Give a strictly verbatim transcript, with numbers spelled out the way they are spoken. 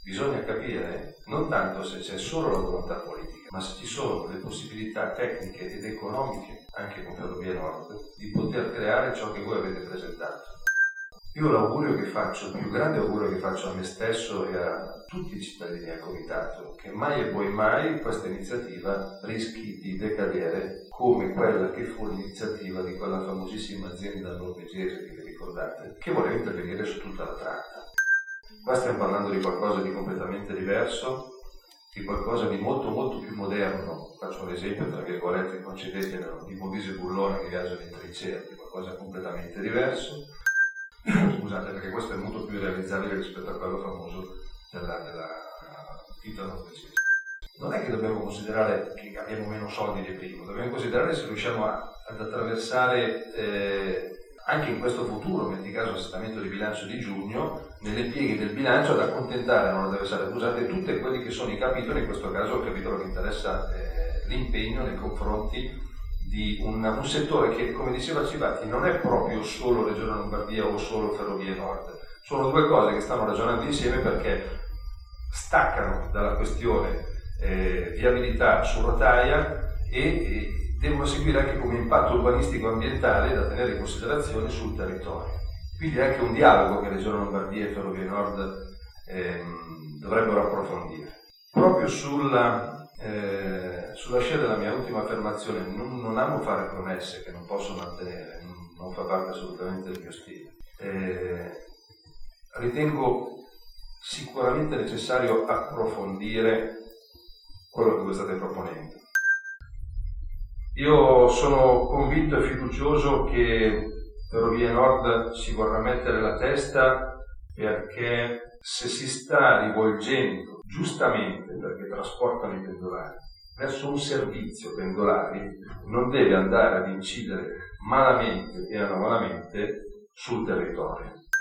Bisogna capire non tanto se c'è solo la volontà politica, ma se ci sono le possibilità tecniche ed economiche, anche con Ferrovie Nord, di poter creare ciò che voi avete presentato. Io l'augurio che faccio, il più grande augurio che faccio a me stesso e a tutti i cittadini del comitato, che mai e poi mai questa iniziativa rischi di decadere come quella che fu l'iniziativa di quella famosissima azienda norvegese, che vi ricordate, che voleva intervenire su tutta la tratta. Qua stiamo parlando di qualcosa di completamente diverso, di qualcosa di molto molto più moderno. Faccio un esempio, tra virgolette, concedetelo, di Movise Bullone che viaggia in trincea, di qualcosa completamente diverso. Scusate, perché questo è molto più realizzabile rispetto a quello famoso della, della ditta norvegese. Non è che dobbiamo considerare che abbiamo meno soldi di prima, dobbiamo considerare se riusciamo a, ad attraversare eh, anche in questo futuro, metti caso assestamento di bilancio di giugno, nelle pieghe del bilancio ad accontentare, non attraversare, scusate, tutti quelli che sono i capitoli, in questo caso il capitolo che interessa eh, l'impegno nei confronti di un, un settore che, come diceva Civati, non è proprio solo Regione Lombardia o solo Ferrovie Nord. Sono due cose che stanno ragionando insieme perché staccano dalla questione eh, viabilità su rotaia e, e devono seguire anche come impatto urbanistico ambientale da tenere in considerazione sul territorio. Quindi è anche un dialogo che Regione Lombardia e Ferrovie Nord ehm, dovrebbero approfondire. Proprio sulla Eh, sulla scia della mia ultima affermazione, non, non amo fare promesse che non posso mantenere, non, non fa parte assolutamente del mio stile. Eh, ritengo sicuramente necessario approfondire quello che voi state proponendo. Io sono convinto e fiducioso che Ferrovie Nord ci vorrà mettere la testa, perché se si sta rivolgendo giustamente, perché trasportano i pendolari, verso un servizio pendolari, non deve andare ad incidere malamente e anomalamente sul territorio.